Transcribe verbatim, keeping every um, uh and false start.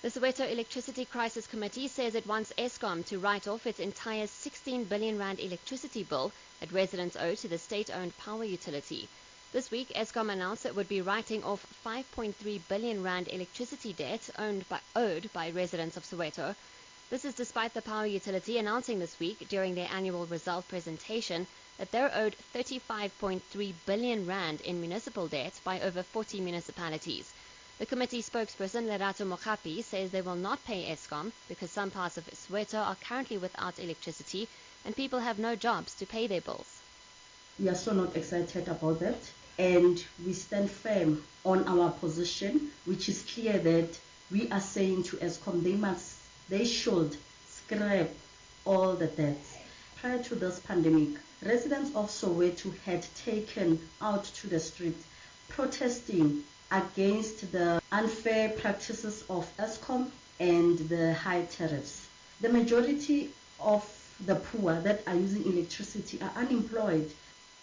The Soweto Electricity Crisis Committee says it wants Eskom to write off its entire sixteen billion rand electricity bill that residents owe to the state-owned power utility. This week, Eskom announced it would be writing off five point three billion rand electricity debt owned by, owed by residents of Soweto. This is despite the power utility announcing this week during their annual result presentation that they're owed thirty-five point three billion rand in municipal debt by over forty municipalities. The committee spokesperson Lerato Mogapi says they will not pay Eskom because some parts of Soweto are currently without electricity and people have no jobs to pay their bills. We are so not excited about that, and we stand firm on our position, which is clear that we are saying to Eskom they must, they should scrap all the debts. Prior to this pandemic, residents of Soweto had taken out to the street protesting against the unfair practices of Eskom and the high tariffs. The majority of the poor that are using electricity are unemployed.